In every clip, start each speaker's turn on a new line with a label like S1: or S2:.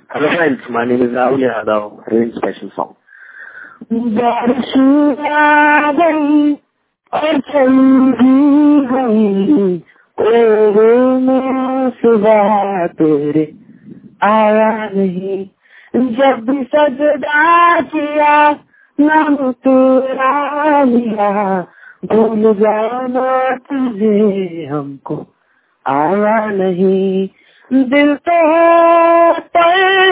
S1: Hello friends, my name is Rahul Yadav, Rain Special Song.
S2: बारिश आ गई और चली गई, तेरे में सिवा तेरे आया नहीं। जब भी सजदा किया नाम तेरा लिया, भूल जाना तुझे हमको आया नहीं। दिल तो पर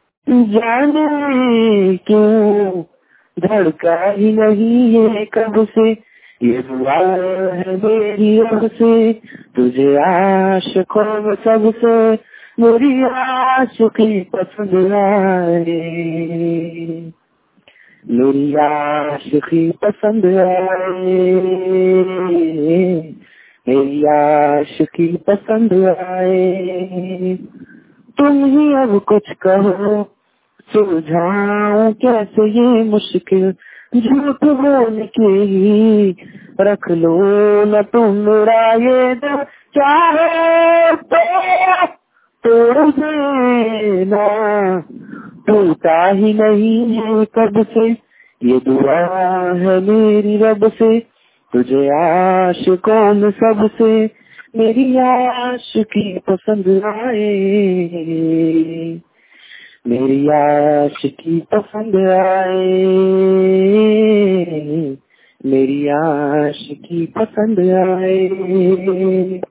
S2: जाने क्यों धड़का ही नहीं है कब से, ये दुआ है मेरी रब से, तुझे आशिकों में सबसे मेरी आशिकी पसंद आए, मेरी आशिकी पसंद आए, मेरी आशिकी पसंद आए। तुम ही अब कुछ कहो, सुलझाऊं कैसे ये मुश्किल, झूठ बोल के ही रख लो न तुम मेरा ये दिल, चाहे तो तोड़ देना, टूटा ही नहीं है कब से, ये दुआ है मेरी रब से, तुझे आशिकों में सबसे मेरी आशिकी पसंद आए, मेरी आशिकी पसंद आए, मेरी आशिकी पसंद आए।